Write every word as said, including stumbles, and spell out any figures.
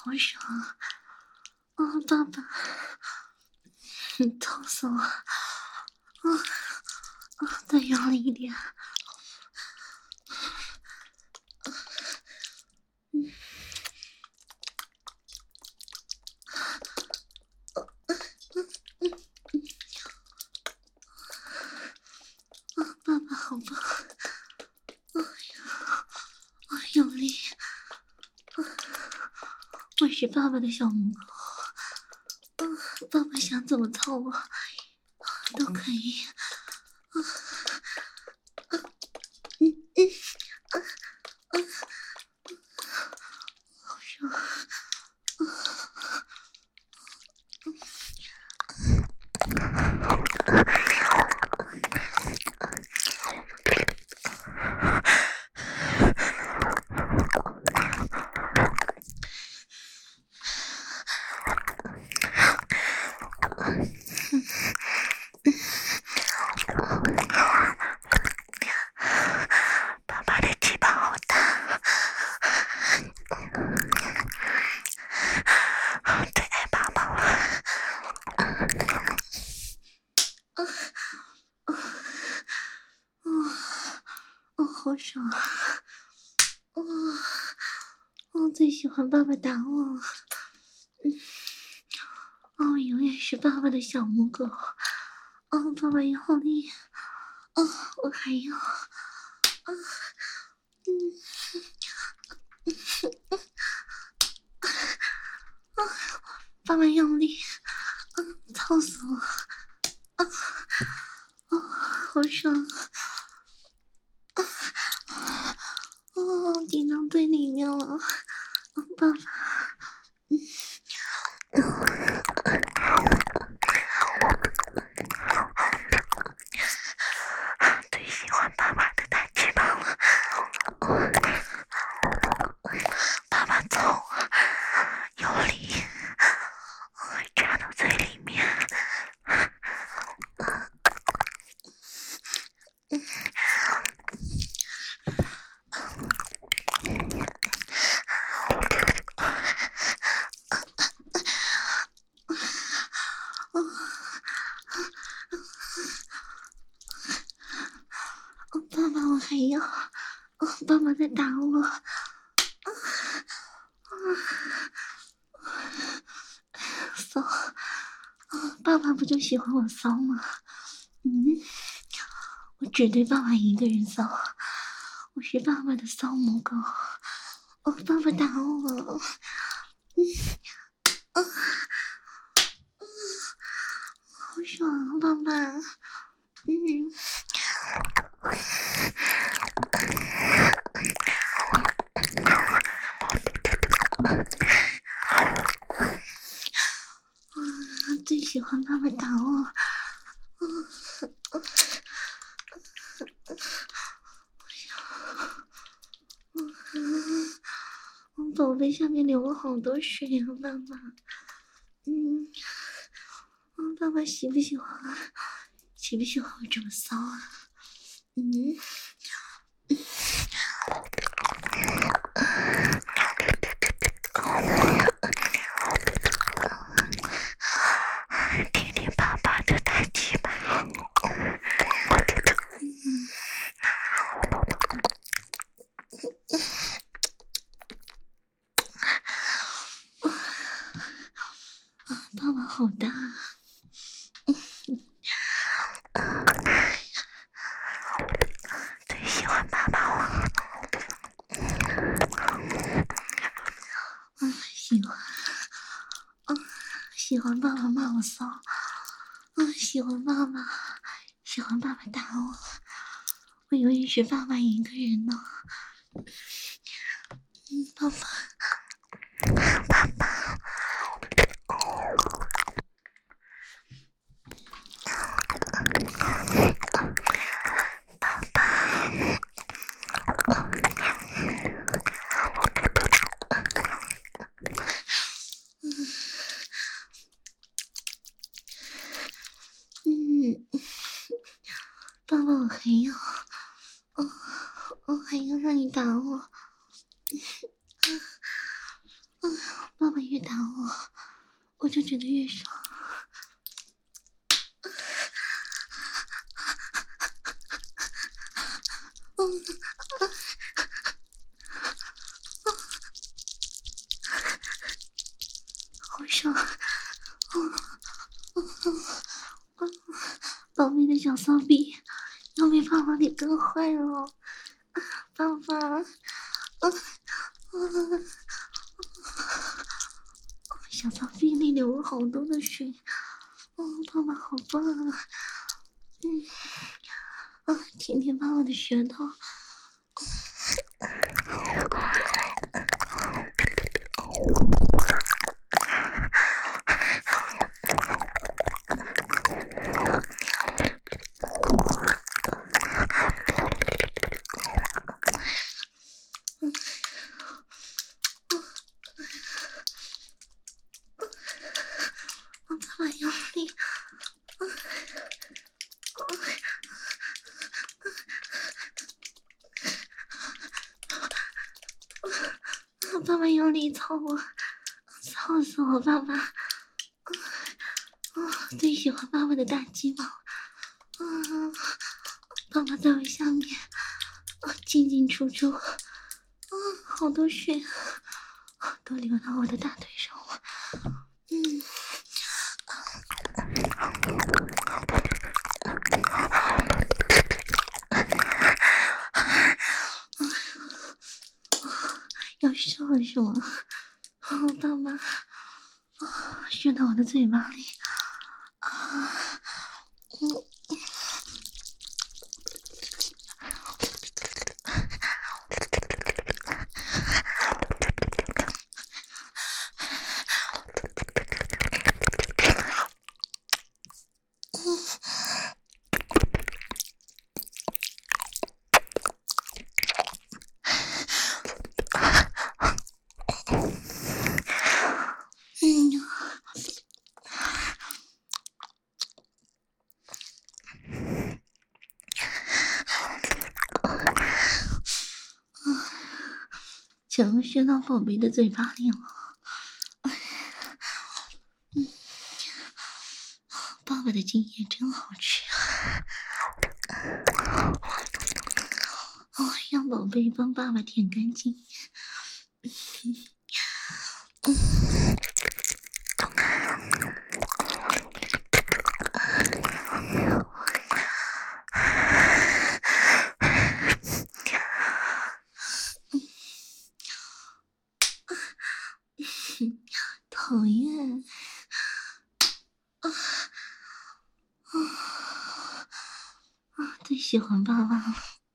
好爽啊！啊，爸爸，你痛死我！啊啊，再用力一点！嗯，啊，爸爸好棒！哎呀，啊，用力！啊，我是爸爸的小母狗。啊，爸爸想怎么操我，都可以。啊啊嗯嗯啊啊啊！好爽！爸爸的鸡巴好大，最爱爸爸了。啊啊啊！哦，好爽啊！哦，我最喜欢爸爸打我。嗯，哦，我永远是爸爸的小母狗。哦，爸爸用力。哦，我还要。啊，嗯，啊，爸爸用力。啊，操死我！啊，啊，好爽！啊，哦，顶到最里面了。啊，爸爸。嗯。最喜欢爸爸的大翅膀了，爸爸走，用力，插到最里面。爸爸，我还要。哦，爸爸在打我。啊啊！骚！啊，爸爸不就喜欢我骚吗？嗯，我只对爸爸一个人骚，我是爸爸的骚母狗。哦，爸爸打我。嗯啊啊！好爽啊，爸爸。嗯。我最喜欢爸爸打我。我宝贝下面流了好多水啊，爸爸。嗯，爸爸喜不喜欢？喜不喜欢我这么骚啊？嗯。听听爸爸的大鸡巴。嗯。爸爸好大。最喜欢爸爸了。嗯，喜欢。嗯，喜欢爸爸骂我骚。嗯，喜欢爸爸，喜欢爸爸打我。我永远是爸爸一个人呢。嗯，爸爸，爸爸。爸爸，嗯，爸爸，我还要，哦，我还要让你打我。 爸爸越打我，我就觉得越爽。好爽！宝贝的小骚逼要被爸爸给干坏了，爸爸，小骚逼里流了好多的水，嗯，爸爸好棒啊！嗯，啊，舔舔爸爸的舌头。爸爸用力，爸爸用力操我，操死我！爸爸，我最喜欢爸爸的大鸡毛，嗯，爸爸在我下面，进进出出，嗯，好多血都流到我的大腿上了，嗯。要射了是吗？哦，爸爸，啊，射到我的嘴巴里，啊，嗯。全部射到宝贝的嘴巴里了。嗯，爸爸的精液真好吃啊！哦，让宝贝帮爸爸舔干净。讨厌！啊啊啊！最喜欢爸爸了。